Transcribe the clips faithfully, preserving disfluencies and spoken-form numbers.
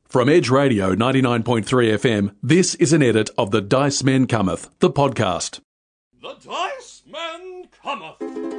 From Edge Radio ninety-nine point three F M, this is an edit of The Dice Men Cometh, the podcast. The Dice Men Cometh.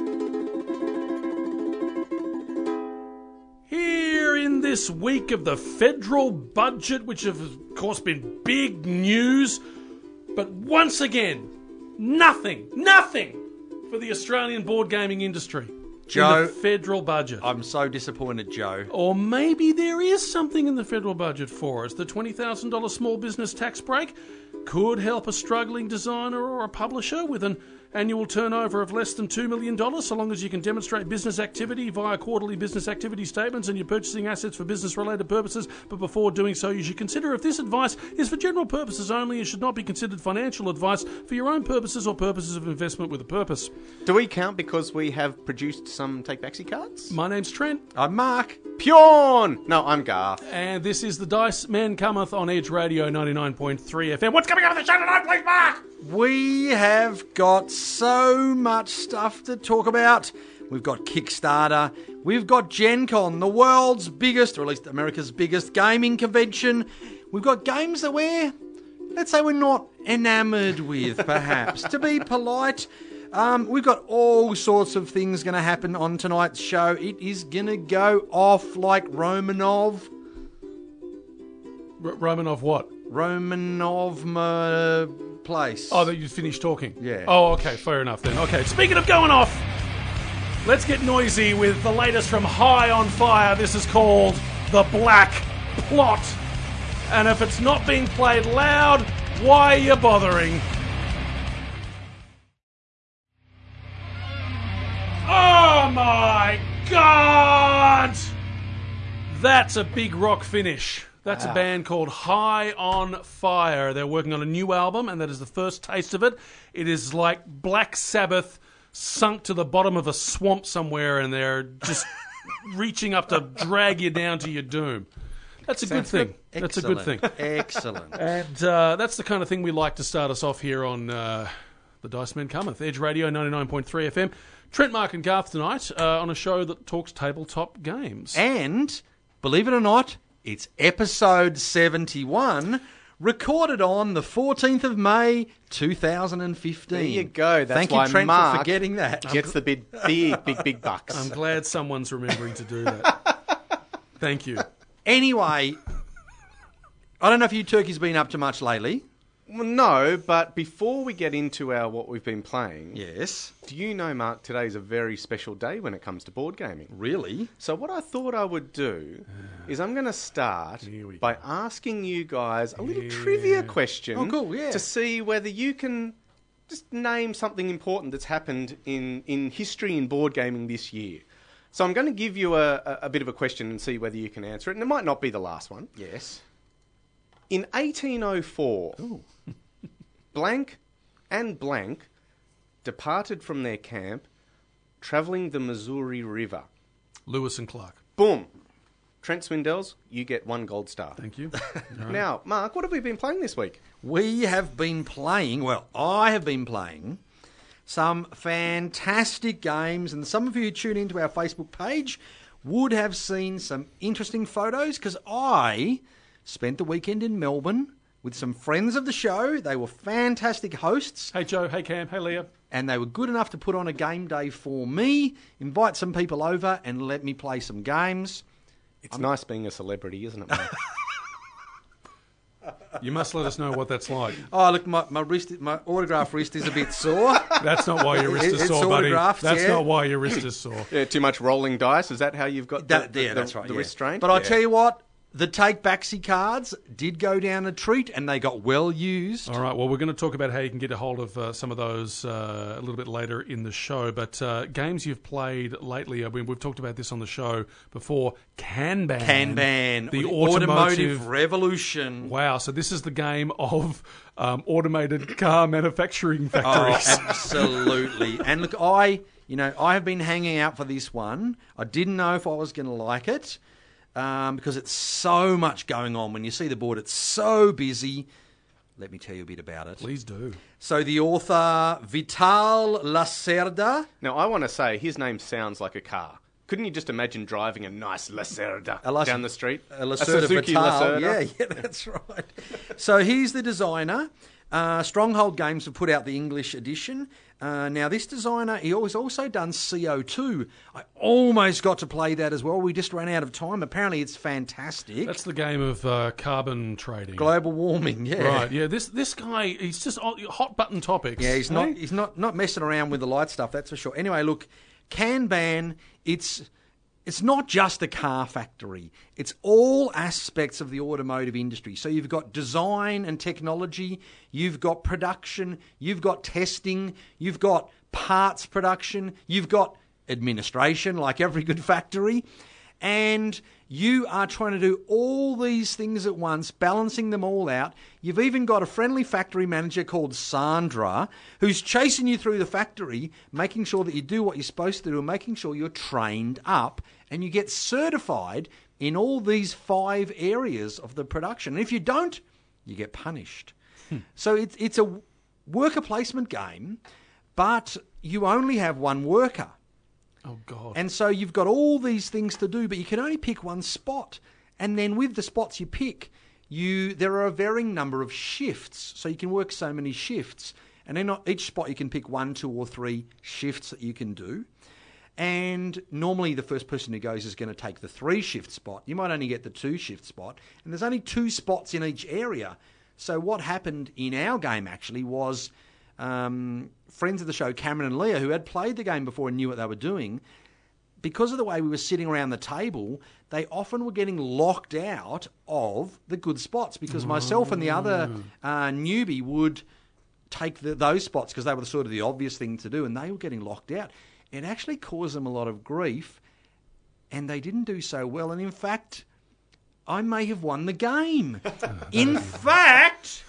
Here in this week of the federal budget, which have of course been big news, but once again, nothing, nothing for the Australian board gaming industry. Joe, in the federal budget. I'm so disappointed, Joe. Or maybe there is something in the federal budget for us. The twenty thousand dollars small business tax break could help a struggling designer or a publisher with an annual turnover of less than two million dollars, so long as you can demonstrate business activity via quarterly business activity statements and you're purchasing assets for business-related purposes. But before doing so, you should consider if this advice is for general purposes only and should not be considered financial advice for your own purposes or purposes of investment with a purpose. Do we count because we have produced some Take Backsy cards? My name's Trent. I'm Mark. Pjorn! No, I'm Garth. And this is The Dice Men Cometh on Edge Radio ninety-nine point three F M. What's coming up of the show tonight, please, Mark? We have got so much stuff to talk about. We've got Kickstarter. We've got Gen Con, the world's biggest, or at least America's biggest gaming convention. We've got games that we're, let's say we're not enamoured with, perhaps. To be polite, um, we've got all sorts of things going to happen on tonight's show. It is going to go off like Romanov. R- Romanov what? Romanov my place. Oh, that you finished talking? Yeah. Oh, okay, fair enough then. Okay, speaking of going off, let's get noisy with the latest from High on Fire. This is called The Black Plot. And if it's not being played loud, why are you bothering? Oh my God! That's a big rock finish. That's wow. A band called High on Fire. They're working on a new album, and that is the first taste of it. It is like Black Sabbath sunk to the bottom of a swamp somewhere, and they're just reaching up to drag you down to your doom. That's a Sounds good thing. Good. That's a good thing. Excellent. And uh, that's the kind of thing we like to start us off here on uh, The Dice Men Cometh, Edge Radio ninety-nine point three F M. Trent, Mark and Garth tonight uh, on a show that talks tabletop games. And, believe it or not, it's episode seventy-one, recorded on the fourteenth of May, two thousand fifteen. There you go. That's Thank why you, Trent, Mark for forgetting that. Gets the big, big, big, big bucks. I'm glad someone's remembering to do that. Thank you. Anyway, I don't know if you turkeys been up to much lately. Well, no, but before we get into our what we've been playing, yes, do you know, Mark, today's a very special day when it comes to board gaming. Really? So what I thought I would do is I'm going to start by asking you guys a little yeah. trivia question oh, cool, yeah. to see whether you can just name something important that's happened in, in history in board gaming this year. So I'm going to give you a, a, a bit of a question and see whether you can answer it, and it might not be the last one. Yes. In eighteen oh four, blank and blank departed from their camp, travelling the Missouri River. Lewis and Clark. Boom. Trent Swindells, you get one gold star. Thank you. Right. Now, Mark, what have we been playing this week? We have been playing, well, I have been playing some fantastic games, and some of you who tune into our Facebook page would have seen some interesting photos, because I spent the weekend in Melbourne with some friends of the show. They were fantastic hosts. Hey Joe, hey Cam, hey Leah. And they were good enough to put on a game day for me, invite some people over and let me play some games. It's I'm... nice being a celebrity, isn't it, mate? You must let us know what that's like. Oh, look, my, my wrist, my autograph wrist is a bit sore. That's not why your wrist is it's sore, buddy. That's yeah. not why your wrist is sore. Yeah, too much rolling dice. Is that how you've got that, the, yeah, the, that's the, right, the yeah. wrist strained? But yeah. I'll tell you what, the Take Backsy cards did go down a treat, and they got well used. All right, well, we're going to talk about how you can get a hold of uh, some of those uh, a little bit later in the show. But uh, games you've played lately, I mean, we've talked about this on the show before, Kanban. Kanban, the automotive, automotive revolution. Wow, so this is the game of um, automated car manufacturing factories. Oh, absolutely. And look, I, you know, I have been hanging out for this one. I didn't know if I was going to like it. Um, because it's so much going on. When you see the board, it's so busy. Let me tell you a bit about it. Please do. So the author, Vital Lacerda. Now, I want to say his name sounds like a car. couldn't you just imagine driving a nice Lacerda A Lac- down the street? A Lacerda Suzuki Vitale. Lacerda. Yeah, yeah, that's right. So he's the designer. Uh, Stronghold Games have put out the English edition. Uh, now, this designer, he has also done C O two. I almost got to play that as well. We just ran out of time. Apparently, it's fantastic. That's the game of uh, carbon trading. Global warming, yeah. Right, yeah. This this guy, he's just on- hot button topics. Yeah, he's eh? not he's not, not messing around with the light stuff, that's for sure. Anyway, look, Kanban, it's it's not just a car factory. It's all aspects of the automotive industry. So you've got design and technology, you've got production, you've got testing, you've got parts production, you've got administration, like every good factory. And you are trying to do all these things at once, balancing them all out. You've even got a friendly factory manager called Sandra who's chasing you through the factory, making sure that you do what you're supposed to do and making sure you're trained up and you get certified in all these five areas of the production. And if you don't, you get punished. Hmm. So it's, it's a worker placement game, but you only have one worker. Oh, God. And so you've got all these things to do, but you can only pick one spot. And then with the spots you pick, you there are a varying number of shifts. So you can work so many shifts. And then each spot you can pick one, two or three shifts that you can do. And normally the first person who goes is going to take the three shift spot. You might only get the two shift spot. And there's only two spots in each area. So what happened in our game actually was... Um, friends of the show, Cameron and Leah, who had played the game before and knew what they were doing, because of the way we were sitting around the table, they often were getting locked out of the good spots because myself and the other uh, newbie would take the, those spots because they were the sort of the obvious thing to do, and they were getting locked out. It actually caused them a lot of grief, and they didn't do so well. And in fact, I may have won the game. In fact...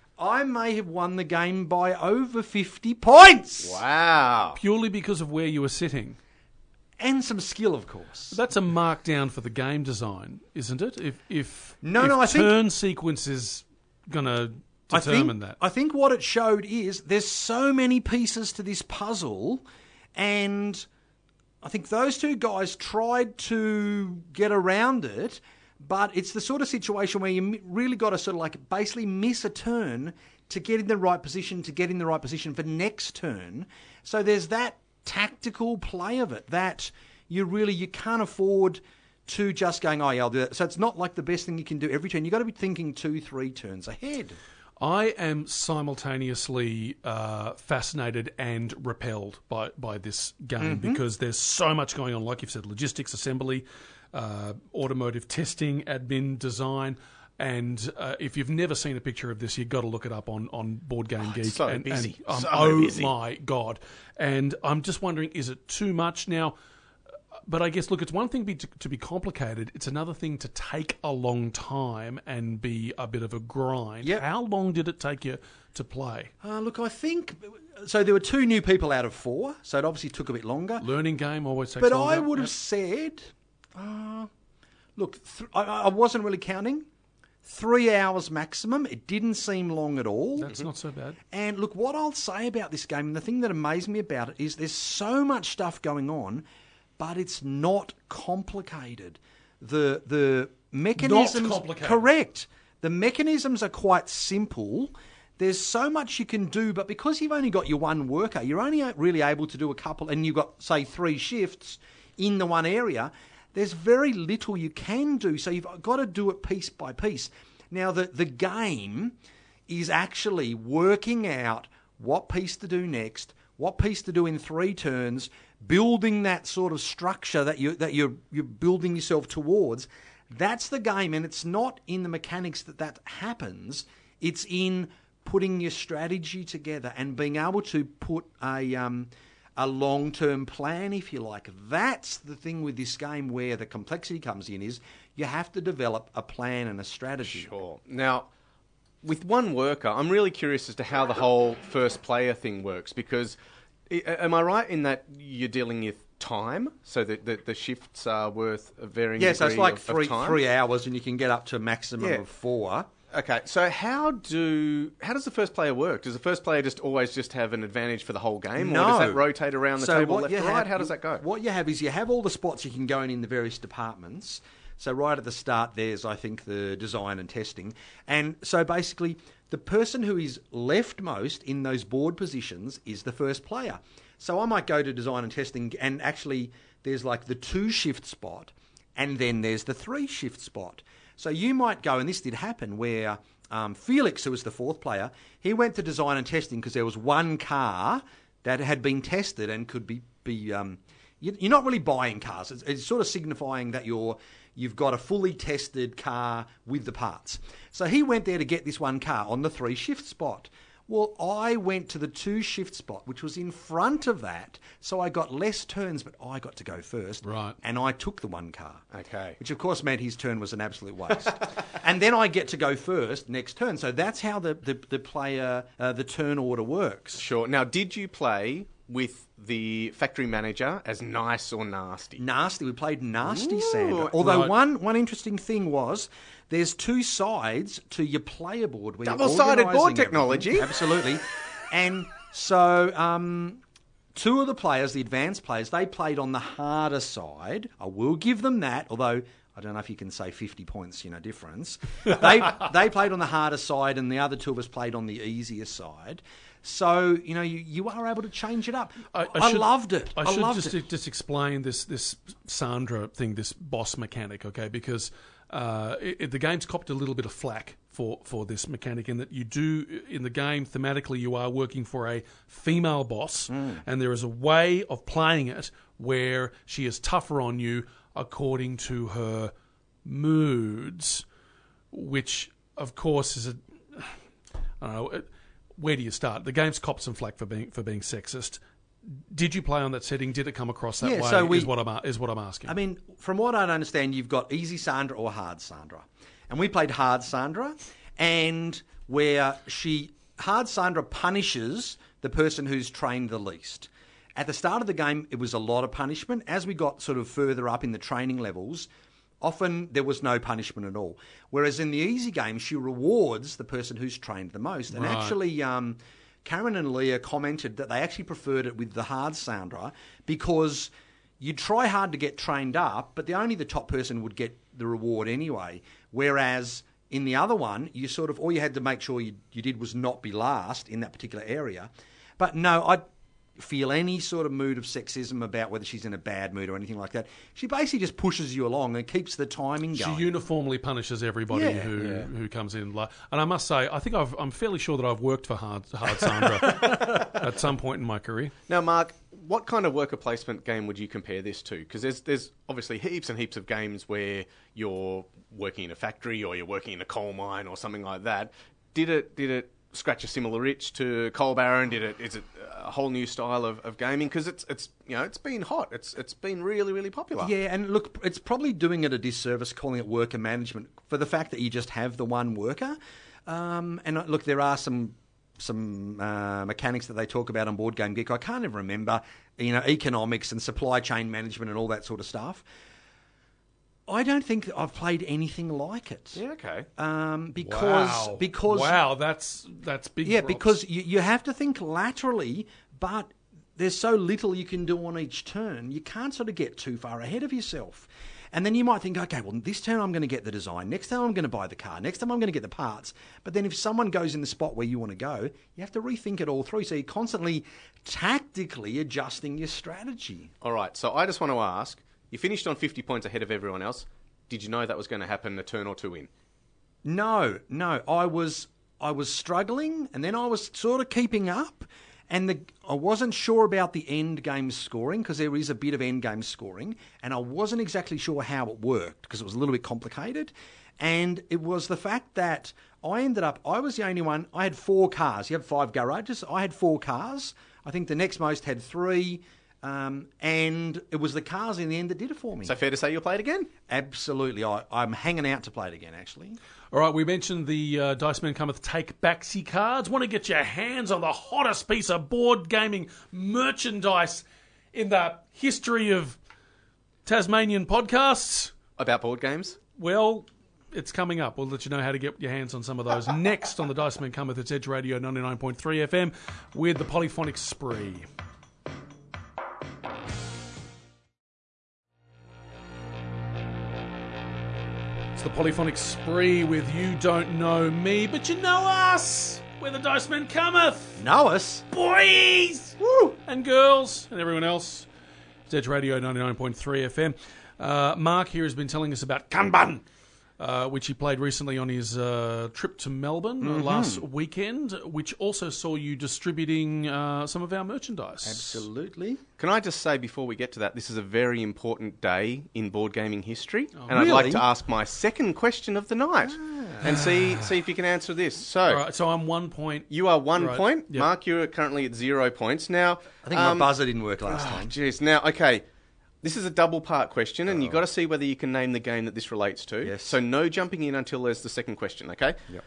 I may have won the game by over fifty points. Wow. Purely because of where you were sitting. And some skill, of course. That's a markdown for the game design, isn't it? If if, no, if no, I turn think, sequence is going to I determine think, that. I think what it showed is there's so many pieces to this puzzle, and I think those two guys tried to get around it, but it's the sort of situation where you really got to sort of like basically miss a turn to get in the right position, to get in the right position for next turn. So there's that tactical play of it that you really, you can't afford to just going, oh yeah, I'll do that. So it's not like the best thing you can do every turn. You've got to be thinking two, three turns ahead. I am simultaneously uh, fascinated and repelled by, by this game Mm-hmm. because there's so much going on, like you've said, logistics, assembly, uh, automotive testing, admin, design. And uh, if you've never seen a picture of this, you've got to look it up on, on Board Game Geek. so and, busy. And, um, So oh busy. my God. And I'm just wondering, is it too much now? But I guess, look, it's one thing be to, to be complicated. It's another thing to take a long time and be a bit of a grind. Yep. How long did it take you to play? Uh, look, I think... So there were two new people out of four, so it obviously took a bit longer. Learning game always takes But longer. I would have Yep. said... Uh, look, th- I, I wasn't really counting. Three hours maximum. It didn't seem long at all. That's not so bad. And look, what I'll say about this game, and the thing that amazed me about it, is there's so much stuff going on, but it's not complicated. The the mechanisms... complicated. Correct. The mechanisms are quite simple. There's so much you can do, but because you've only got your one worker, you're only really able to do a couple, and you've got, say, three shifts in the one area, there's very little you can do, so you've got to do it piece by piece. Now, the, the game is actually working out what piece to do next, what piece to do in three turns, building that sort of structure that you that you're you're building yourself towards. That's the game, and it's not in the mechanics that that happens. It's in putting your strategy together and being able to put a um, a long-term plan, if you like. That's the thing with this game where the complexity comes in, is you have to develop a plan and a strategy. Sure. Now, with one worker, I'm really curious as to how the whole first player thing works, because i- am I right in that you're dealing with time, so that the, the shifts are worth a varying Yeah, so it's degree like of, three of time? three hours, and you can get up to a maximum Yeah. of four. Okay, so how do how does the first player work? Does the first player just always just have an advantage for the whole game, No. or does that rotate around the So table what left you to have- right? How does that go? What you have is you have all the spots you can go in in the various departments. So right at the start, there's, I think, the design and testing. And so basically, the person who is leftmost in those board positions is the first player. So I might go to design and testing, and actually there's like the two-shift spot, and then there's the three-shift spot. So you might go, and this did happen, where um, Felix, who was the fourth player, he went to design and testing because there was one car that had been tested and could be... be um, you- you're not really buying cars. It's, it's sort of signifying that you're... You've got a fully tested car with the parts. So he went there to get this one car on the three-shift spot. Well, I went to the two-shift spot, which was in front of that, so I got less turns, but I got to go first. Right. And I took the one car. Okay. Which, of course, meant his turn was an absolute waste. And then I get to go first next turn. So that's how the, the, the player, uh, the turn order works. Sure. Now, did you play with the factory manager as nice or nasty? Nasty. We played nasty Ooh, Sandra. Although right. one one interesting thing was there's two sides to your player board. Where you're Double-sided board organising technology. everything. Absolutely. And so um, two of the players, the advanced players, they played on the harder side. I will give them that, although I don't know if you can say fifty points, you know, difference. They they played on the harder side, and the other two of us played on the easier side. So, you know, you, you are able to change it up. I, I should- loved it. I I, should loved just it. just explain this this Sandra thing, this boss mechanic, okay? Because uh, it, it- the game's copped a little bit of flack for, for this mechanic in that you do in the game thematically you are working for a female boss, and there is a way of playing it where she is tougher on you according to her moods, which of course is a I don't know. It, where do you start? The game's copped some flack for being for being sexist. Did you play on that setting? Did it come across that Yeah, way? so we- is what I'm a- is what I'm asking. I mean, from what I understand, you've got easy Sandra or hard Sandra. And we played hard Sandra, and where she, hard Sandra punishes the person who's trained the least. At the start of the game, it was a lot of punishment. As we got sort of further up in the training levels, often there was no punishment at all. Whereas in the easy game, she rewards the person who's trained the most. And Right. actually, um, Karen and Leah commented that they actually preferred it with the hard Sandra because you try hard to get trained up, but the only the top person would get the reward anyway. Whereas in the other one, you sort of all you had to make sure you, you did was not be last in that particular area. But no, I feel any sort of mood of sexism about whether she's in a bad mood or anything like that. She basically just pushes you along and keeps the timing she going. uniformly punishes everybody Yeah, who yeah. who comes in. la- And I must say, I think I've, I'm fairly sure that I've worked for hard hard Sandra at some point in my career. Now, Mark, what kind of worker placement game would you compare this to? Because there's there's obviously heaps and heaps of games where you're working in a factory or you're working in a coal mine or something like that. Did it did it scratch a similar itch to Coal Baron? Did it is it a whole new style of, of gaming? Because it's it's you know it's been hot. It's it's been really really popular. Yeah, and look, it's probably doing it a disservice calling it worker management for the fact that you just have the one worker. Um, and uh, look, there are some some uh, mechanics that they talk about on Board Game Geek. I can't even remember, you know, economics and supply chain management and all that sort of stuff. I don't think that I've played anything like it. Yeah. Okay. Um, because wow. because wow, that's that's big. yeah, props. because you, you have to think laterally, but there's so little you can do on each turn. You can't sort of get too far ahead of yourself. And then you might think, okay, well, this turn I'm going to get the design. Next time I'm going to buy the car. Next time I'm going to get the parts. But then if someone goes in the spot where you want to go, you have to rethink it all through. So you're constantly tactically adjusting your strategy. All right. So I just want to ask: you finished on fifty points ahead of everyone else. Did you know that was going to happen a turn or two in? No, no. I was I was struggling, and then I was sort of keeping up, and the, I wasn't sure about the end game scoring because there is a bit of end game scoring, and I wasn't exactly sure how it worked because it was a little bit complicated. And it was the fact that I ended up, I was the only one, I had four cars. You have five garages. I had four cars. I think the next most had three. Um, and it was the cars in the end that did it for me. So fair to say you'll play it again? Absolutely. I, I'm hanging out to play it again, actually. All right, we mentioned the uh, Dice Men Cometh Take Backsy cards. Want to get your hands on the hottest piece of board gaming merchandise in the history of Tasmanian podcasts? About board games? Well, it's coming up. We'll let you know how to get your hands on some of those. Next on the Dice Men Cometh, it's Edge Radio ninety-nine point three F M with the Polyphonic Spree. It's the Polyphonic Spree with You Don't Know Me, but you know us! We're the Dice Men Cometh! Know us? Boys! Woo! And girls, and everyone else. It's Edge Radio ninety-nine point three F M. Uh, Mark here has been telling us about Kanban, uh, which he played recently on his uh, trip to Melbourne mm-hmm. last weekend, which also saw you distributing uh, some of our merchandise. Absolutely. Can I just say before we get to that, this is a very important day in board gaming history, Oh, and really? I'd like to ask my second question of the night ah. and see see if you can answer this. So, All right, so I'm one point. You are one right. point. Yep. Mark, you're currently at zero points. Now, I think um, my buzzer didn't work last oh, time. Jeez. Now, okay. This is a double part question, and oh. you've got to see whether you can name the game that this relates to. Yes. So no jumping in until there's the second question, okay? Yep.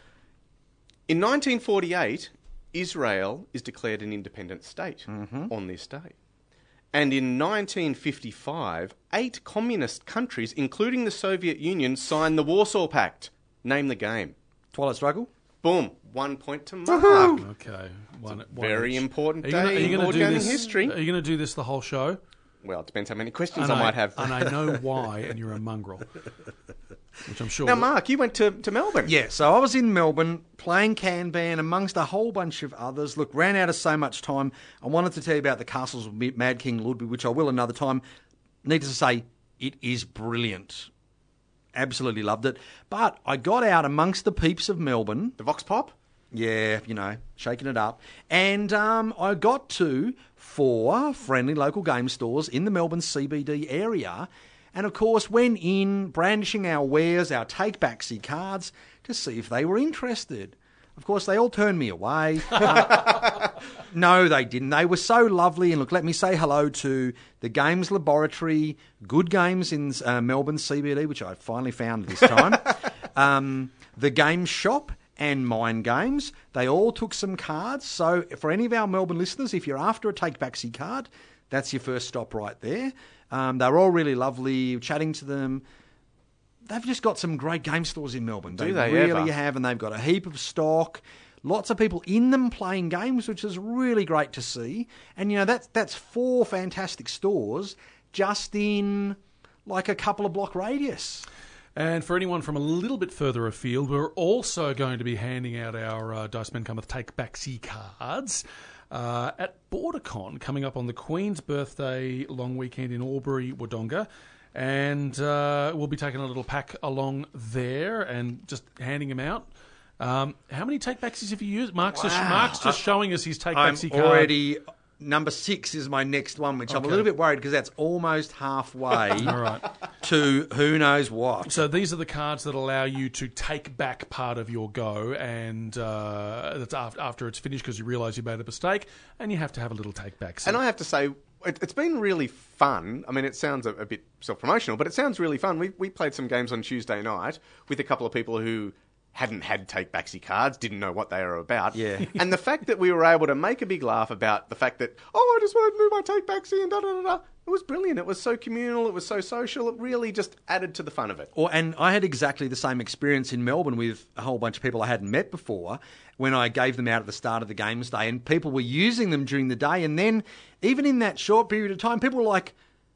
In nineteen forty-eight, Israel is declared an independent state mm-hmm. on this day. And in nineteen fifty-five, eight communist countries, including the Soviet Union, signed the Warsaw Pact. Name the game. Twilight Struggle? Boom. One point to Mark. Woohoo! Okay. One, one very each. important are you gonna, day in board gaming this, history. Are you going to do this the whole show? Well, it depends how many questions and I, I might have. And I know why, and you're a mongrel. Which I'm sure. Now, Mark, you went to, to Melbourne. Yeah, so I was in Melbourne playing Kanban amongst a whole bunch of others. Look, ran out of so much time. I wanted to tell you about the Castles of Mad King Ludwig, which I will another time. Needless to say, it is brilliant. Absolutely loved it. But I got out amongst the peeps of Melbourne. The Vox Pop? Yeah, you know, shaking it up. And um, I got to four friendly local game stores in the Melbourne C B D area. And, of course, went in brandishing our wares, our take-backsy cards, to see if they were interested. Of course, they all turned me away. uh, no, they didn't. They were so lovely. And, look, let me say hello to the Games Laboratory, Good Games in uh, Melbourne C B D, which I finally found this time, um, the Game Shop, and Mind Games. They all took some cards. So for any of our Melbourne listeners, if you're after a take-backsy card, that's your first stop right there. Um, they were all really lovely, chatting to them. They've just got some great game stores in Melbourne. Do they, they really ever? have, and they've got a heap of stock. Lots of people in them playing games, which is really great to see. And, you know, that's, that's four fantastic stores just in like a couple of block radius. And for anyone from a little bit further afield, we're also going to be handing out our uh, Dice Men Cometh Take Backsy cards uh, at BorderCon, coming up on the Queen's birthday long weekend in Albury, Wodonga. And uh, we'll be taking a little pack along there and just handing them out. Um, how many take backsies have you used? Mark's, wow. just, Mark's just showing us his take backsy card. Already... Number six is my next one, which okay. I'm a little bit worried because that's almost halfway All right. to who knows what. So these are the cards that allow you to take back part of your go, and uh, that's after, after it's finished because you realise you made a mistake, and you have to have a little take back. So. And I have to say, it, it's been really fun. I mean, it sounds a, a bit self-promotional, but it sounds really fun. We we played some games on Tuesday night with a couple of people who hadn't had take-backsy cards, didn't know what they were about. Yeah. And the fact that we were able to make a big laugh about the fact that, oh, I just wanted to move my take-backsy and da-da-da-da, it was brilliant. It was so communal. It was so social. It really just added to the fun of it. Or, and I had exactly the same experience in Melbourne with a whole bunch of people I hadn't met before when I gave them out at the start of the games day, and people were using them during the day. And then, even in that short period of time, people were like,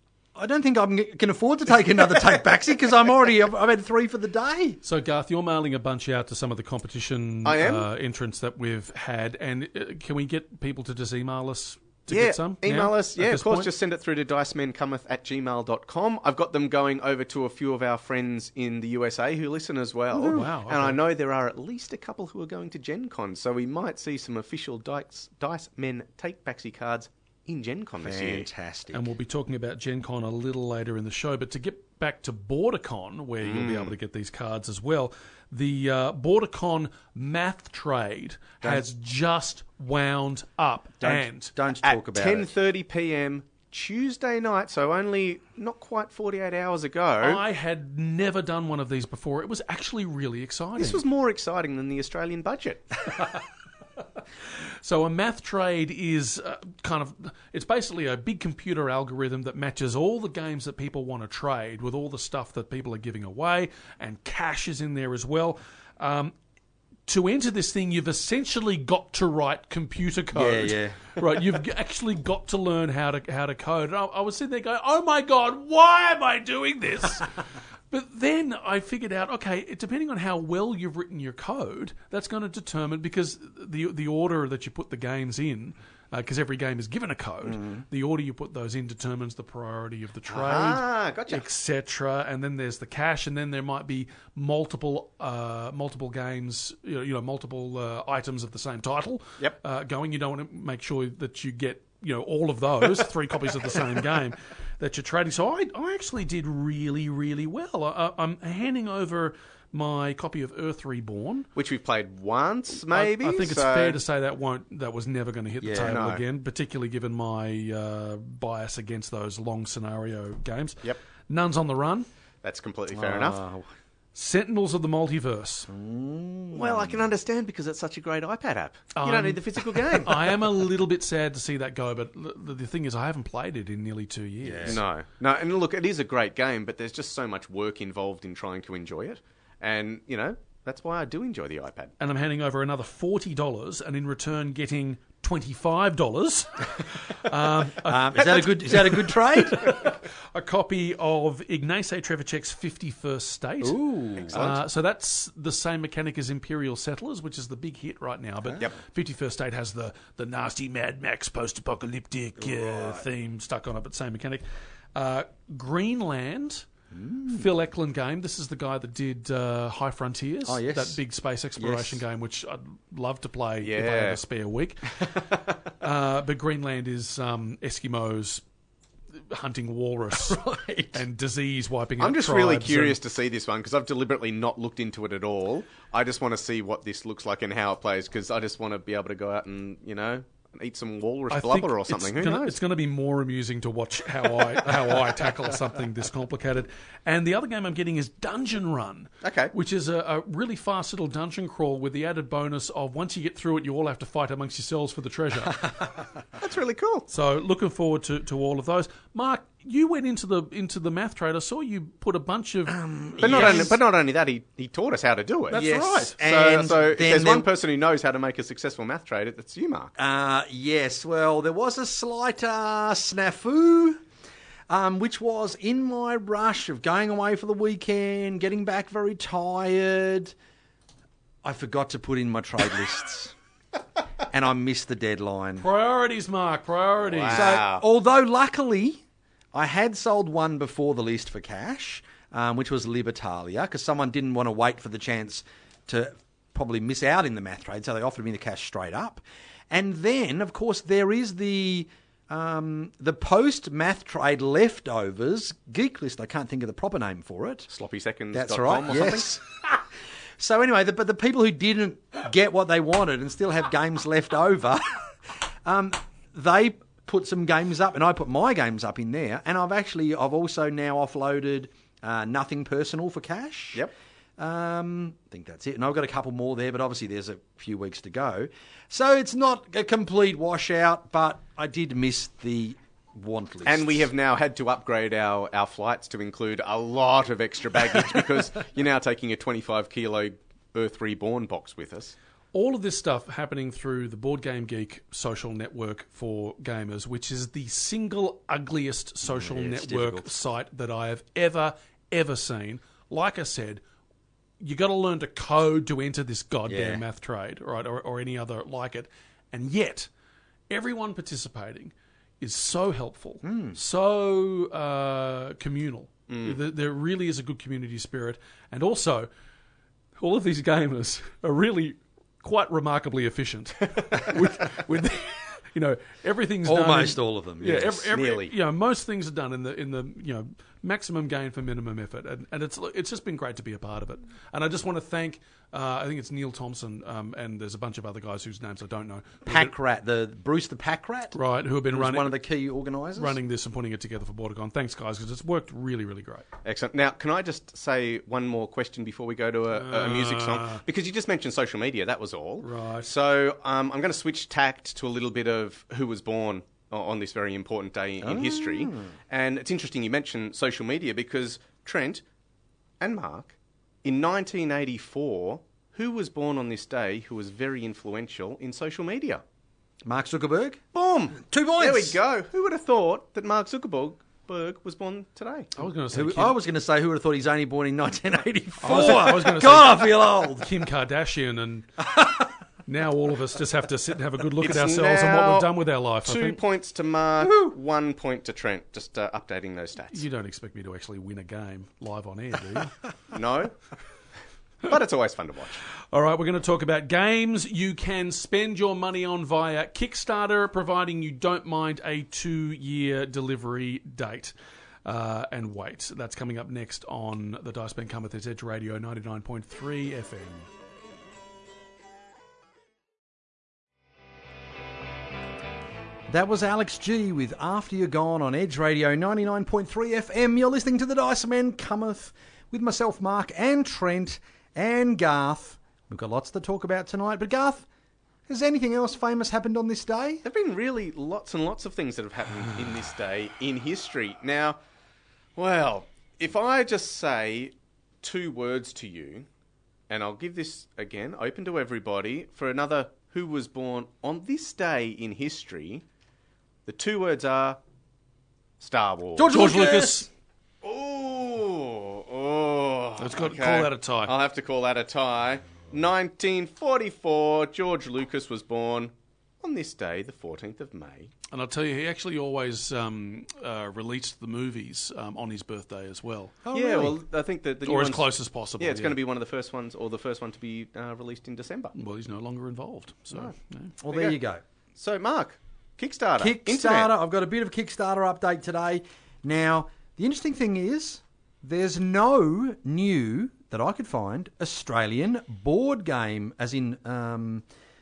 I don't think I can afford to take another take backsy because I'm already, I've, I've had three for the day. So, Garth, you're mailing a bunch out to some of the competition I am. Uh, entrants that we've had. And uh, can we get people to just email us to yeah, get some? email now, us. Yeah, of course. Point? Just send it through to dicemencometh at gmail dot com. I've got them going over to a few of our friends in the U S A who listen as well. Ooh, wow. And okay. I know there are at least a couple who are going to Gen Con, so we might see some official Dice, Dice Men Take Backsy cards in Gen Con this year. Fantastic. And we'll be talking about Gen Con a little later in the show. But to get back to BorderCon, where mm. you'll be able to get these cards as well, the uh, BorderCon math trade don't, has just wound up. Don't, and don't talk at about ten thirty it. p.m. Tuesday night, so only not quite forty-eight hours ago. I had never done one of these before. It was actually really exciting. This was more exciting than the Australian budget. So a math trade is uh, kind of, it's basically a big computer algorithm that matches all the games that people want to trade with all the stuff that people are giving away, and cash is in there as well. Um, to enter this thing, you've essentially got to write computer code. Yeah, Right, you've actually got to learn how to how to code. And I, I was sitting there going, oh my God, why am I doing this? But then I figured out, okay, it, depending on how well you've written your code, that's going to determine, because the the order that you put the games in, because uh, every game is given a code, mm. the order you put those in determines the priority of the trade, Ah, gotcha. et cetera. And then there's the cash, and then there might be multiple uh, multiple games, you know, you know multiple uh, items of the same title Yep. uh, going. You don't want to make sure that you get, you know, all of those, three copies of the same game that you're trading. So I, I actually did really, really well. I, I'm handing over my copy of Earth Reborn, Which we've played once, maybe. I, I think it's so- fair to say that won't that was never going to hit Yeah, the table no. again, particularly given my uh, bias against those long scenario games. Yep. Nuns on the Run, That's completely fair enough. Oh, Sentinels of the Multiverse. Well, I can understand because it's such a great iPad app. You Um, don't need the physical game. I am a little bit sad to see that go, but the, the thing is, I haven't played it in nearly two years. No, no, and look, it is a great game, but there's just so much work involved in trying to enjoy it, and you know that's why I do enjoy the iPad. And I'm handing over another forty dollars, and in return getting twenty-five dollars. um, a, um, is that a good? Is that a good trade? a copy of Ignace Trevicek's fifty-first State. Ooh, Uh, so that's the same mechanic as Imperial Settlers, which is the big hit right now. But Yep. fifty-first State has the, the nasty Mad Max post-apocalyptic uh, theme stuck on it, but same mechanic. Uh, Greenland, Phil Eklund game. This is the guy that did uh, High Frontiers, Oh, yes. that big space exploration Yes. game, which I'd love to play if I Yeah. have a spare week. uh, but Greenland is um, Eskimos hunting walrus Right. and disease wiping out I'm just really tribes curious and- to see this one because I've deliberately not looked into it at all. I just want to see what this looks like and how it plays because I just want to be able to go out and, you know, eat some walrus I blubber think or something. It's Who gonna, knows? It's going to be more amusing to watch how I how I tackle something this complicated. And the other game I'm getting is Dungeon Run. Okay. Which is a, a really fast little dungeon crawl with the added bonus of once you get through it, you all have to fight amongst yourselves for the treasure. That's really cool. So looking forward to, to all of those. Mark, you went into the into the math trade. I saw you put a bunch of. But not Yes. only, but not only that, he, he taught us how to do it. That's Yes. right. So, And so if then there's there- one person who knows how to make a successful math trade, it's you, Mark. Uh, yes, well, there was a slight uh, snafu, um, which was in my rush of going away for the weekend, getting back very tired. I forgot to put in my trade lists, and I missed the deadline. Priorities, Mark, priorities. Wow. So, although luckily I had sold one before the list for cash, um, which was Libertalia, because someone didn't want to wait for the chance to probably miss out in the math trade, so they offered me the cash straight up. And then, of course, there is the um, the post math trade leftovers geek list. I can't think of the proper name for it. sloppy seconds That's dot right. com or Yes. So anyway, the, but the people who didn't get what they wanted and still have games left over, um, they put some games up, and I put my games up in there. And I've actually, I've also now offloaded uh, Nothing Personal for cash. Yep. Um, I think that's it. And I've got a couple more there, but obviously there's a few weeks to go. So it's not a complete washout, but I did miss the want list. And we have now had to upgrade our, our flights to include a lot of extra baggage because you're now taking a twenty-five kilo Earth Reborn box with us. All of this stuff happening through the Board Game Geek social network for gamers, which is the single ugliest social Yeah, it's network difficult. site that I have ever, ever seen. Like I said, you got to learn to code to enter this goddamn Yeah. math trade, right, or, or any other like it. And yet, everyone participating is so helpful, Hmm. so uh, communal. There, there really is a good community spirit. And also, all of these gamers are really quite remarkably efficient. with, with you know, everything's done Almost in- all of them, Yeah, yes, every, every, nearly. You know, most things are done in the in the you know maximum gain for minimum effort, and, and it's it's just been great to be a part of it. And I just want to thank, uh, I think it's Neil Thompson, um, and there's a bunch of other guys whose names I don't know. Pack Rat, the Bruce the Pack Rat, right? Who have been who's running one of the key organisers, running this and putting it together for BorderCon. Thanks, guys, because it's worked really, really great. Excellent. Now, can I just say one more question before we go to a, a music song? Because you just mentioned social media, that was all. Right. So um, I'm going to switch tact to a little bit of who was born on this very important day in Oh. history. And it's interesting you mentioned social media because Trent and Mark, in nineteen eighty-four, who was born on this day who was very influential in social media? Mark Zuckerberg. Boom! Two points. There we go. Who would have thought that Mark Zuckerberg Berg was born today? I was going to say Who, Kim, I was going to say who would have thought he's only born in nineteen eighty-four. I was- I was gonna say- God, I feel old. Kim Kardashian, and now all of us just have to sit and have a good look It's at ourselves and what now we've done with our life. I Two think. points to Mark, one point to Trent. Just uh, updating those stats. You don't expect me to actually win a game live on air, do you? No? But it's always fun to watch. All right, we're going to talk about games you can spend your money on via Kickstarter, providing you don't mind a two-year delivery date uh, and wait. That's coming up next on the Dice Men Cometh. It's Edge Radio ninety-nine point three F M. That was Alex G with After You're Gone on Edge Radio ninety-nine point three F M. You're listening to the Dice Men Cometh with myself, Mark, and Trent, and Garth. We've got lots to talk about tonight. But Garth, has anything else famous happened on this day? There have been really lots and lots of things that have happened in this day in history. Now, well, if I just say two words to you, and I'll give this again, open to everybody, for another who was born on this day in history, the two words are Star Wars. George, George Lucas. Lucas. Oh, oh. Let's go- call that a tie. I'll have to call that a tie. nineteen forty-four, George Lucas was born on this day, the fourteenth of May. And I'll tell you, he actually always um, uh, released the movies um, on his birthday as well. Oh, yeah, really? well, I think that the new Or as one's- close as possible. Yeah, it's going to be one of the first ones, or the first one to be uh, released in December. Well, he's no longer involved. So, yeah. Well, There there you you go. So, Mark, Kickstarter. Kickstarter. Internet. I've got a bit of a Kickstarter update today. Now, the interesting thing is, there's no new, that I could find, Australian board game, as in um,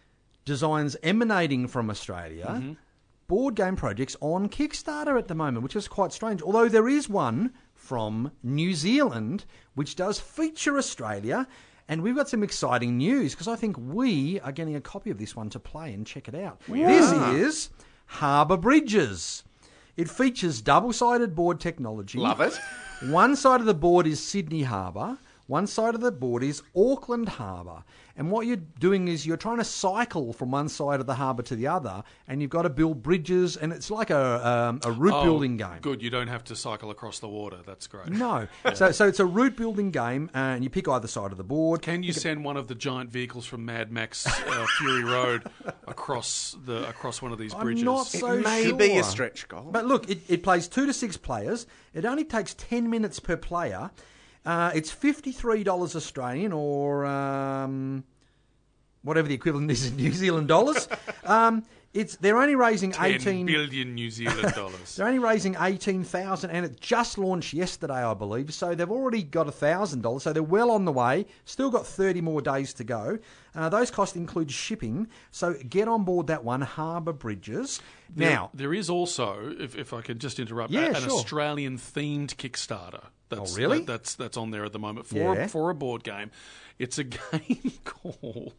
designs emanating from Australia, Mm-hmm. board game projects on Kickstarter at the moment, which is quite strange. Although there is one from New Zealand, which does feature Australia. And we've got some exciting news, because I think we are getting a copy of this one to play and check it out. This is Harbour Bridges. It features double-sided board technology. Love it. One side of the board is Sydney Harbour. One side of the board is Auckland Harbour. And what you're doing is you're trying to cycle from one side of the harbour to the other, and you've got to build bridges, and it's like a, um, a route Oh, building game. Good, you don't have to cycle across the water. That's great. No. so, so it's a route building game, uh, and you pick either side of the board. Can you send one of the giant vehicles from Mad Max uh, Fury Road across the across one of these I'm bridges? not It so may sure. be a stretch goal. But look, it, it plays two to six players. It only takes ten minutes per player. Uh, it's fifty-three dollars Australian, or um, whatever the equivalent is in New Zealand dollars. um, it's they're only raising ten eighteen. billion New Zealand dollars. They're only raising eighteen thousand, and it just launched yesterday, I believe. So they've already got a thousand dollars. So they're well on the way. Still got thirty more days to go. Uh, those costs include shipping. So get on board that one, Harbour Bridges. There- Now, there is also, if, if I could just interrupt, Yeah, a- an sure. Australian themed Kickstarter. That's, Oh, really? that- that's that's on there at the moment for Yeah. for a board game. It's a game called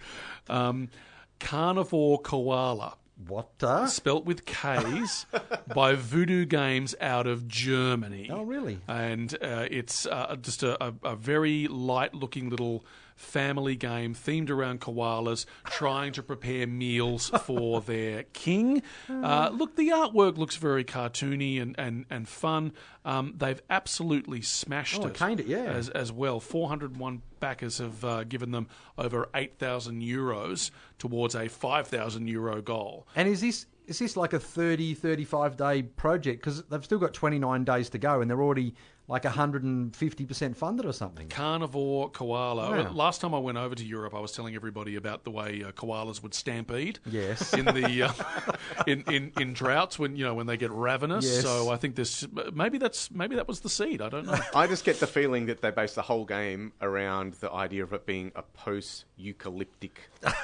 um, Carnivore Koala. what? Uh? Spelt with K's by Voodoo Games out of Germany. Oh, really? And uh, it's uh, just a, a, a very light-looking little family game themed around koalas trying to prepare meals for their king. Uh, look, the artwork looks very cartoony and, and, and fun. Um, they've absolutely smashed Oh, it, caned it, yeah. as, as well. four hundred one backers have uh, given them over eight thousand euros towards a five thousand euro goal. And is this is this like a thirty, thirty-five day project? Because they've still got twenty-nine days to go, and they're already like one hundred fifty percent funded or something. Carnivore koala. Wow. Last time I went over to Europe, I was telling everybody about the way uh, koalas would stampede. Yes. In the uh, in, in in droughts when you know when they get ravenous. Yes. So I think this maybe that's maybe that was the seed. I don't know. I just get the feeling that they base the whole game around the idea of it being a post-eucalyptic,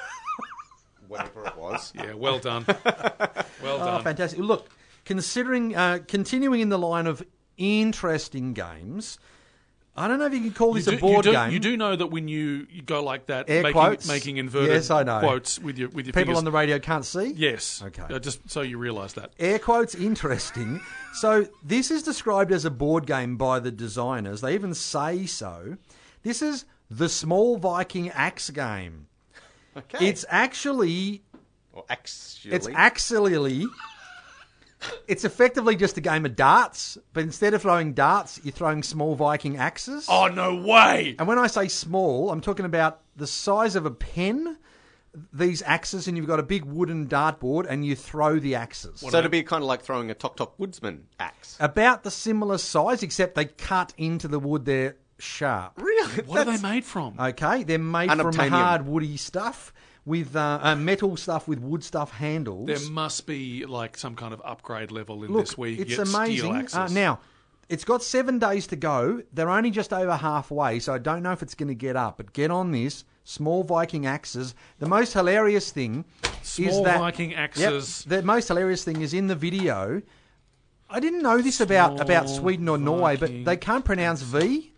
whatever it was. Yeah, well done. Well Oh, done. fantastic. Look, considering, uh, continuing in the line of interesting games, I don't know if you can call this You a do, board you do, game. You do know that when you, you go like that, Air making, quotes? making inverted Yes, I know. quotes with your with your People fingers. on the radio can't see? Yes. Okay. Uh, just so you realise that. Air quotes interesting. So this is described as a board game by the designers. They even say so. This is the Small Viking Axe game. Okay. It's actually... Or actually. It's actually... It's effectively just a game of darts, but instead of throwing darts, you're throwing small Viking axes. Oh, no way! And when I say small, I'm talking about the size of a pen, these axes, and you've got a big wooden dartboard, and you throw the axes. So it'd be kind of like throwing a Tok Tok Woodsman axe. About the similar size, except they cut into the wood. They're sharp. Really? What are they made from? Okay, they're made from Unobtainium. hard woody stuff with uh, uh, metal stuff with wood stuff handles. There must be like some kind of upgrade level in Look, this where you it's get steel amazing. axes. Uh, now, it's got seven days to go. They're only just over halfway, so I don't know if it's going to get up. But get on this. Small Viking axes. The most hilarious thing Small is that... Viking axes. Yep, the most hilarious thing is in the video... I didn't know this about, about Small Sweden or Norway, Viking but they can't pronounce V.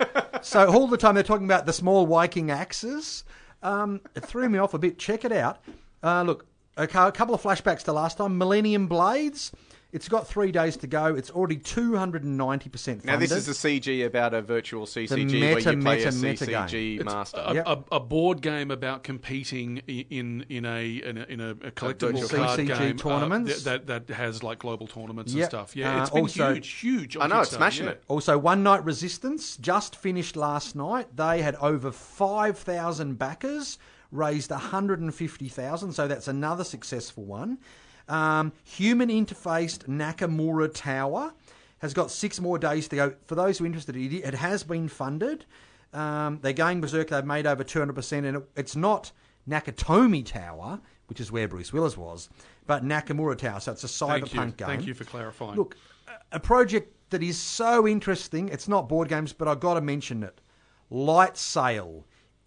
So all the time they're talking about the small Viking axes. Um, it threw me off a bit. Check it out. Uh, look, a couple of flashbacks to last time. Millennium Blades. It's got three days to go. It's already two hundred ninety percent funded. Now, this is a C G about a virtual C C G The where meta, you play meta, a meta C C G game. master. A, Yep. a, a board game about competing i- in in a in a, in a, a collectible virtual card C C G game tournaments. uh, that, that that has like global tournaments Yep. and stuff. Yeah, Uh, it's been also- huge, huge. on I know, it's Kickstarter, smashing yeah. it. Also, One Night Resistance just finished last night. They had over five thousand backers, raised one hundred fifty thousand, so that's another successful one. Um, human interfaced Nakamura Tower has got six more days to go. For those who are interested, it, it has been funded. Um, they're going berserk. They've made over two hundred percent, and it, it's not Nakatomi Tower, which is where Bruce Willis was, but Nakamura Tower. So it's a Thank you. cyberpunk game. Thank you for clarifying. Look, a a project that is so interesting. It's not board games, but I've got to mention it. Light Sail,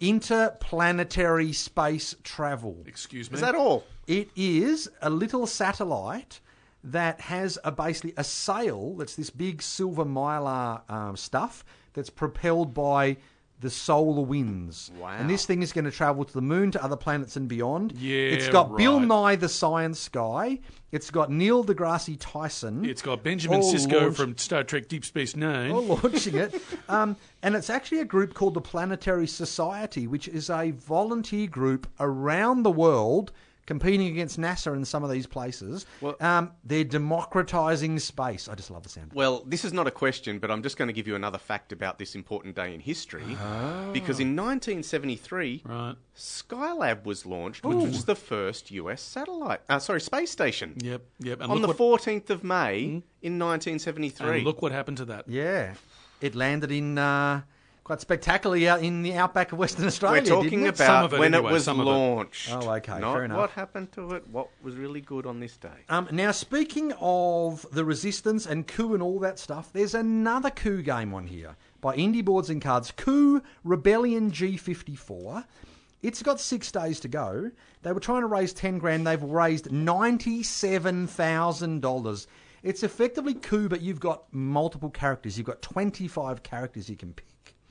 interplanetary space travel. Excuse me. Is that all? It is a little satellite that has a basically a sail that's this big silver mylar um, stuff that's propelled by the solar winds. Wow. And this thing is going to travel to the moon, to other planets and beyond. Yeah, It's got Bill right. Nye the Science Guy. It's got Neil deGrasse Tyson. It's got Benjamin all Sisko launched- from Star Trek Deep Space Nine. all launching it. Um, and it's actually a group called the Planetary Society, which is a volunteer group around the world competing against NASA in some of these places. Well- um, they're democratizing space. I just love the sound. Well, this is not a question, but I'm just going to give you another fact about this important day in history. Because in nineteen seventy-three, Right. Skylab was launched, which was the first U S satellite, uh, sorry, space station. Yep, yep. And On the look what, fourteenth of May in nineteen seventy-three. and look what happened to that. Yeah. It landed in uh, quite spectacularly out in the outback of Western Australia. We're talking didn't it? Some about of it when anyway, it was some of it. launched. Oh, okay, Not fair enough. what happened to it, what was really good on this day. Um, now, speaking of the Resistance and coup and all that stuff, there's another coup game on here by Indie Boards and Cards. Coup Rebellion G fifty-four. It's got six days to go. They were trying to raise ten grand. They've raised ninety-seven thousand dollars. It's effectively coup, but you've got multiple characters. You've got twenty-five characters you can pick.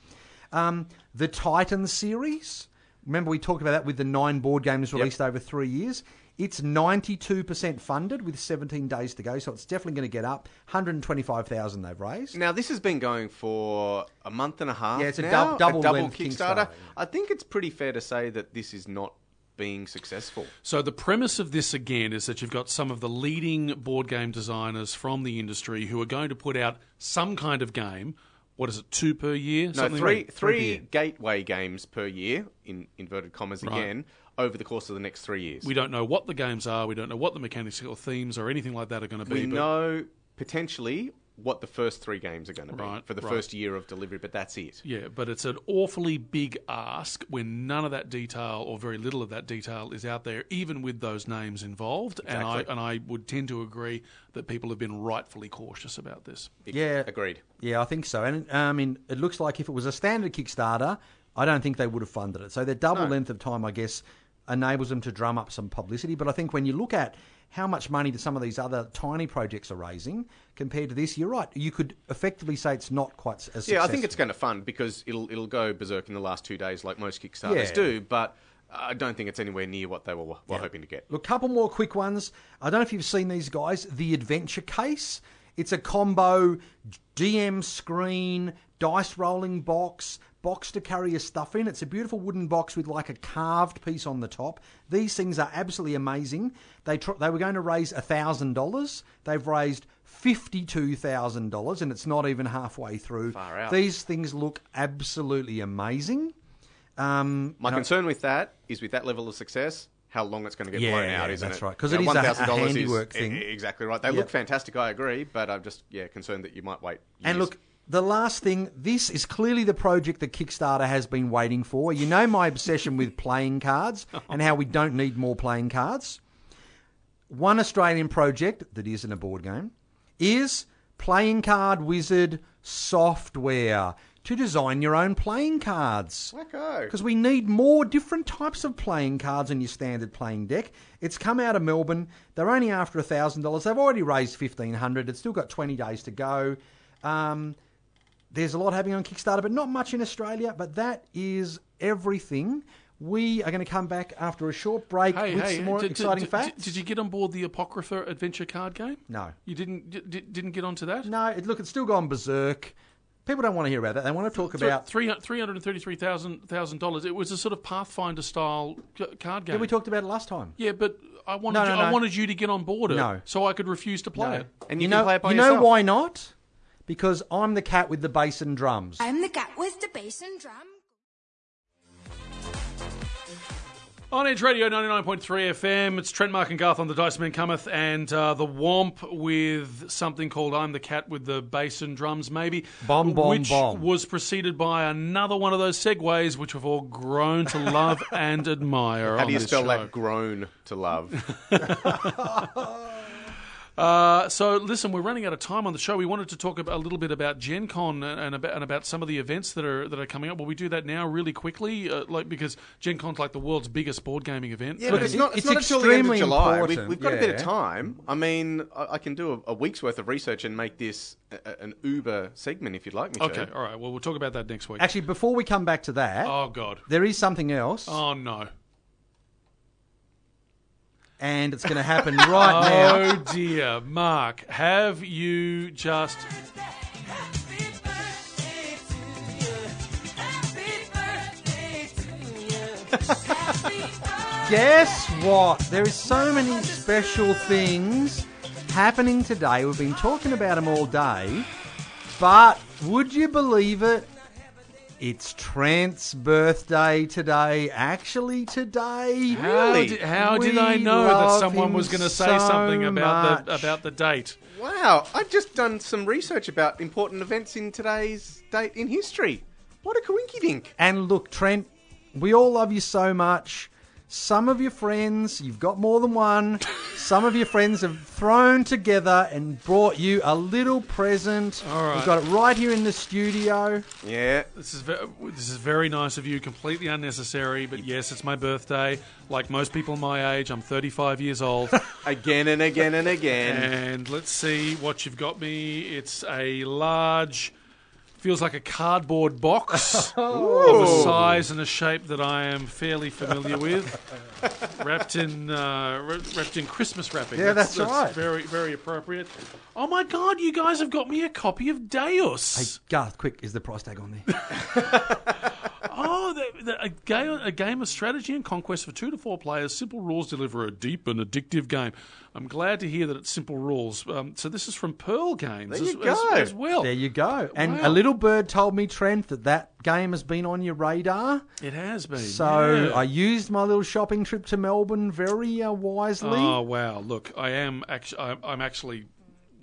Um, the Titan series. Remember we talked about that with the nine board games released over three years. It's ninety-two percent funded with seventeen days to go, so it's definitely going to get up. one hundred twenty-five thousand they've raised. Now, this has been going for a month and a half Yeah, it's a now, dou- double a double length Kickstarter. Kickstarter. I think it's pretty fair to say that this is not being successful. So the premise of this again is that you've got some of the leading board game designers from the industry who are going to put out some kind of game. What is it, two per year? No, Something three, like- three per year. gateway games per year, in inverted commas Right. again, over the course of the next three years. We don't know what the games are. We don't know what the mechanics or themes or anything like that are going to be. We but know potentially what the first three games are going to be Right, for the right. first year of delivery, but that's it. Yeah, but it's an awfully big ask when none of that detail or very little of that detail is out there, even with those names involved. And I Exactly. and I would tend to agree that people have been rightfully cautious about this. Yeah. Agreed. Yeah, I think so. And I mean, it looks like if it was a standard Kickstarter, I don't think they would have funded it. So their double No. length of time, I guess, enables them to drum up some publicity. But I think when you look at how much money that some of these other tiny projects are raising compared to this, you're right. You could effectively say it's not quite as successful. Yeah, I think it's going to fund because it'll it'll go berserk in the last two days like most Kickstarters Yeah. do, but I don't think it's anywhere near what they were, were Yeah. hoping to get. Look, a couple more quick ones. I don't know if you've seen these guys. The Adventure Case. It's a combo D M screen, dice rolling box, box to carry your stuff in. It's a beautiful wooden box with like a carved piece on the top. These things are absolutely amazing. They tr- they were going to raise one thousand dollars. They've raised fifty-two thousand dollars, and it's not even halfway through. Far out. These things look absolutely amazing. Um, My and I- concern with that is with that level of success, how long it's going to get Yeah, blown out, yeah, isn't that's it? right, 'cause You it know, is a- a one thousand dollars is- handiwork e- thing. e- Exactly right. They Yep. look fantastic, I agree, but I'm just yeah concerned that you might wait years. And look, the last thing, this is clearly the project that Kickstarter has been waiting for. You know my obsession with playing cards and how we don't need more playing cards. One Australian project that isn't a board game is Playing Card Wizard software to design your own playing cards. Wacko. Because we need more different types of playing cards in your standard playing deck. It's come out of Melbourne. They're only after one thousand dollars. They've already raised fifteen hundred dollars. It's still got twenty days to go. Um, there's a lot happening on Kickstarter, but not much in Australia. But that is everything. We are going to come back after a short break Hey, with hey, some more did, exciting did, facts. Did, did you get on board the Apocrypha adventure card game? No. You didn't did, didn't get onto that? No, it, look, it's still gone berserk. People don't want to hear about that. They want to talk Three- about... three three hundred and thirty three thousand thousand dollars. It was a sort of Pathfinder style c- card game. Yeah, we talked about it last time. Yeah, but I wanted No, no, you, I no. wanted you to get on board it, No. so I could refuse to play it. And you you, know, can play it by you yourself. know why not? Because I'm the cat with the bass and drums. I'm the cat with the bass and drum. On Edge Radio ninety-nine point three F M, it's Trent, Mark and Garth on the Dice Men Cometh, and uh, the Womp with something called I'm the Cat with the Bass and Drums, maybe. Bomb, bomb, which bomb. was preceded by another one of those segues which we've all grown to love and admire. How on do you this spell show. that? Grown to love. Uh, so, listen, we're running out of time on the show. We wanted to talk about, a little bit about Gen Con and, and, about, and about some of the events that are that are coming up. Will we do that now really quickly? Uh, like Because Gen Con's like the world's biggest board gaming event. Yeah, Look, but it's it- not, it's it's not until the end of extremely July. We've, important, we've got a bit of yeah. time. I mean, I, I can do a, a week's worth of research and make this a, a- an Uber segment if you'd like me to. Okay, all right. Well, we'll talk about that next week. Actually, before we come back to that, Oh, God. there is something else, Oh, no. and it's going to happen right now. Oh, dear. Mark, have you just... Guess what? There is so many special things happening today. We've been talking about them all day. But would you believe it? It's Trent's birthday today. Actually, today. How, Really? did, how did We I know that love someone him was going to say so something about the much. about the date? Wow, I've just done some research about important events in today's date in history. What a coinky dink. And look, Trent, we all love you so much. Some of your friends, you've got more than one, some of your friends have thrown together and brought you a little present. All right. We've got it right here in the studio. Yeah. This is ve- this is very nice of you. Completely unnecessary, but yes, it's my birthday. Like most people my age, I'm thirty-five years old. Again and again and again. And let's see what you've got me. It's a large, feels like a cardboard box of a size and a shape that I am fairly familiar with, wrapped in uh, wra- wrapped in Christmas wrapping. Yeah, that's right. Very very appropriate. Oh my God, you guys have got me a copy of Deus. Hey, Garth, quick, is the price tag on there? Oh, the, the, a, game, a game of strategy and conquest for two to four players. Simple rules deliver a deep and addictive game. I'm glad to hear that it's simple rules. Um, so this is from Pearl Games There as, you go. as, as well. There you go. And Wow. a little bird told me, Trent, that that game has been on your radar. It has been. So yeah. I used my little shopping trip to Melbourne very uh, wisely. Oh wow! Look, I am actually, I'm actually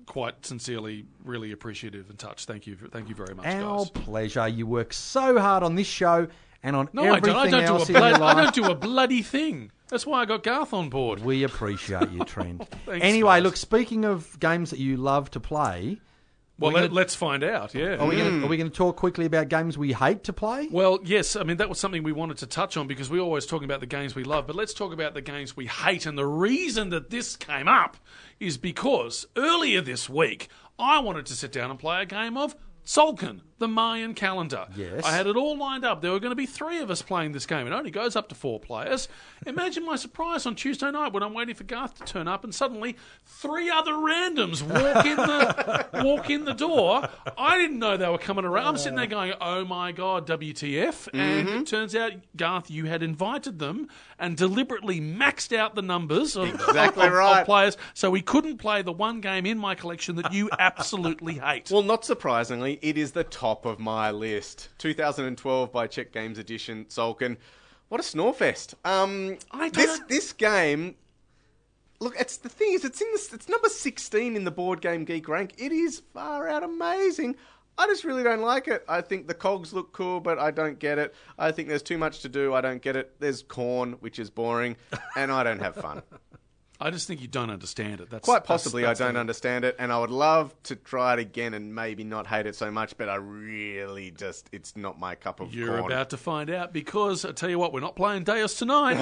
quite sincerely, really appreciative and touched. Thank you, thank you very much, Our guys. pleasure. You work so hard on this show and on No, I everything don't. I don't do else a in your blood, I life. don't do a bloody thing. That's why I got Garth on board. We appreciate you, Trent. Thanks, Anyway, guys. look, speaking of games that you love to play, Well, we're let, gonna- let's find out. Yeah. are we going to are we going to talk quickly about games we hate to play? Well, yes, I mean, that was something we wanted to touch on because we're always talking about the games we love, but let's talk about the games we hate. And the reason that this came up is because earlier this week, I wanted to sit down and play a game of Tzolk'in, the Mayan calendar. Yes. I had it all lined up. There were going to be three of us playing this game. It only goes up to four players. Imagine my surprise on Tuesday night when I'm waiting for Garth to turn up and suddenly three other randoms walk in the walk in the door. I didn't know they were coming around. I'm sitting there going, oh my God, W T F. And it turns out, Garth, you had invited them and deliberately maxed out the numbers of, Exactly of- of right. players so we couldn't play the one game in my collection that you absolutely hate. Well, not surprisingly, it is the top of my list. two thousand twelve by Czech Games Edition, Tzolk'in. What a snorefest. Um, I this don't- this game, look, it's the thing is, it's in the, it's number sixteen in the Board Game Geek rank. It is far out amazing. I just really don't like it. I think the cogs look cool, but I don't get it. I think there's too much to do. I don't get it. There's corn, which is boring, and I don't have fun. I just think you don't understand it. That's Quite that's- possibly that's I don't the- understand it, and I would love to try it again and maybe not hate it so much, but I really just, it's not my cup of You're corn. about to find out because I tell you what, we're not playing Deus tonight.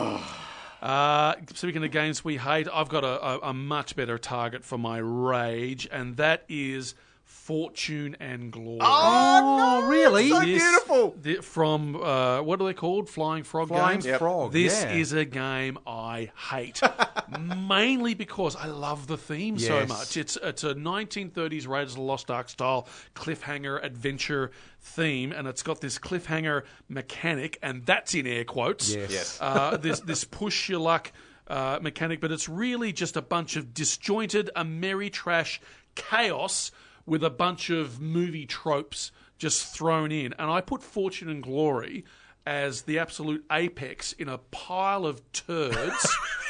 uh, speaking of games we hate, I've got a, a, a much better target for my rage, and that is Fortune and Glory. Oh, really? So This- beautiful. the- from uh, what are they called? Flying Frog Flying Games. Frog. This yeah. is a game I hate, mainly because I love the theme so Yes. much. It's it's a nineteen thirties Raiders of the Lost Ark style cliffhanger adventure theme, and it's got this cliffhanger mechanic, and that's in air quotes. Yes. Yes. Uh, this this push your luck uh, mechanic, but it's really just a bunch of disjointed Ameritrash chaos with a bunch of movie tropes just thrown in. And I put Fortune and Glory as the absolute apex in a pile of turds,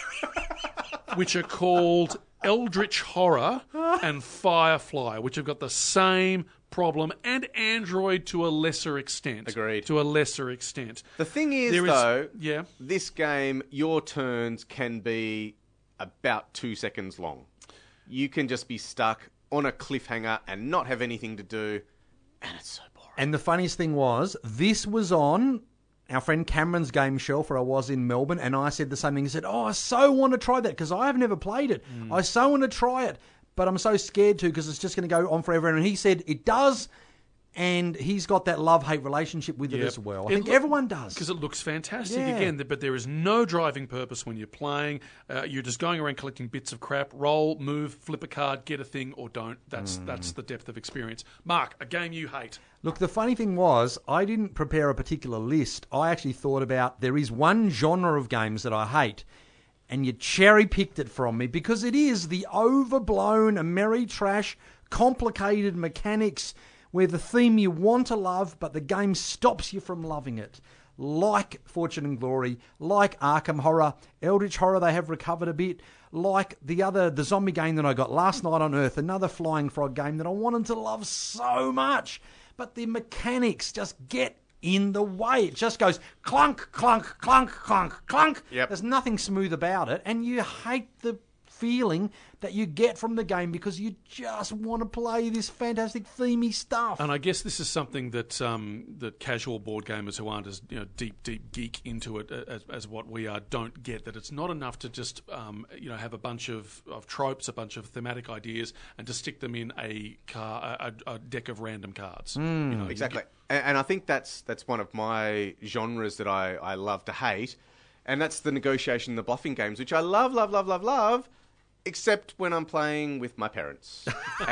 which are called Eldritch Horror and Firefly, which have got the same problem, and Android to a lesser extent. Agreed. To a lesser extent. The thing is, There is- though, yeah. this game, your turns can be about two seconds long. You can just be stuck on a cliffhanger and not have anything to do, and it's so boring. And the funniest thing was, this was on our friend Cameron's game shelf where I was in Melbourne, and I said the same thing. He said, oh, I so want to try that because I have never played it. I so want to try it, but I'm so scared to because it's just going to go on forever. And he said it does, and he's got that love-hate relationship with it Yep. as well. I It think loo- everyone does. Because it looks fantastic Yeah. again, but there is no driving purpose when you're playing. Uh, you're just going around collecting bits of crap. Roll, move, flip a card, get a thing, or don't. That's Hmm. that's the depth of experience. Mark, a game you hate. Look, the funny thing was, I didn't prepare a particular list. I actually thought about, there is one genre of games that I hate, and you cherry-picked it from me because it is the overblown, Ameritrash, complicated mechanics where the theme you want to love, but the game stops you from loving it. Like Fortune and Glory, like Arkham Horror, Eldritch Horror, they have recovered a bit. Like the other, the zombie game that I got last night on Earth, another Flying Frog game that I wanted to love so much. But the mechanics just get in the way. It just goes clunk, clunk, clunk, clunk, clunk. Yep. There's nothing smooth about it, and you hate the feeling that you get from the game because you just want to play this fantastic themey stuff. And I guess this is something that um, that casual board gamers who aren't as you know deep, deep geek into it as, as what we are don't get. That it's not enough to just um, you know have a bunch of, of tropes, a bunch of thematic ideas, and to stick them in a car, a, a deck of random cards. You know, Exactly. And, and I think that's that's one of my genres that I, I love to hate, and that's the negotiation and the bluffing games, which I love, love, love, love, love, except when I'm playing with my parents.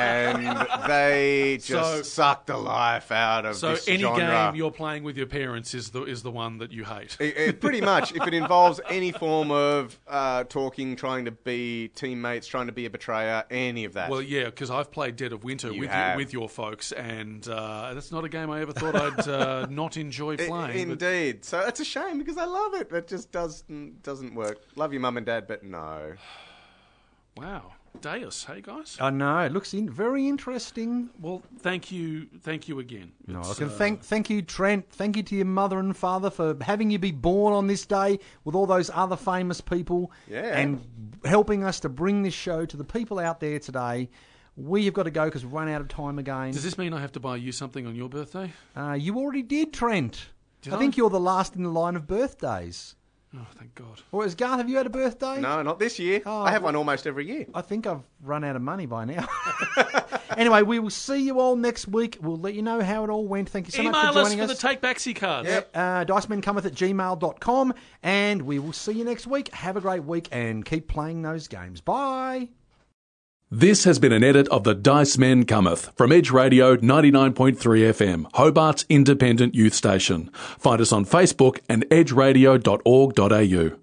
And they just So- suck the life out of So this any genre. game you're playing with your parents is the is the one that you hate. It- it- pretty much, if it involves any form of uh, talking, trying to be teammates, trying to be a betrayer, any of that. Well, yeah, because I've played Dead of Winter You with have. you, with your folks, and uh, that's not a game I ever thought I'd uh, not enjoy I- playing. but- Indeed. So it's a shame because I love it. It just does, doesn't work. Love your mum and dad, but no. Wow. dais, hey guys? I know, it looks in, very interesting. Well, thank you, thank you again. No, I It's, can uh, thank thank you, Trent. Thank you to your mother and father for having you be born on this day with all those other famous people, Yeah. and helping us to bring this show to the people out there today. We have got to go because we've run out of time again. Does this mean I have to buy you something on your birthday? Uh, you already did, Trent. Did I think I? you're the last in the line of birthdays. Oh, thank God. Or is Garth, have you had a birthday? No, not this year. Oh, I have well- one almost every year. I think I've run out of money by now. Anyway, we will see you all next week. We'll let you know how it all went. Thank you so much Email for us joining for us. the Take Backsy cards. Yep. Uh, dicemencometh at gmail dot com, and we will see you next week. Have a great week and keep playing those games. Bye. This has been an edit of The Dice Men Cometh from Edge Radio ninety-nine point three F M, Hobart's independent youth station. Find us on Facebook and edge radio dot org dot a u.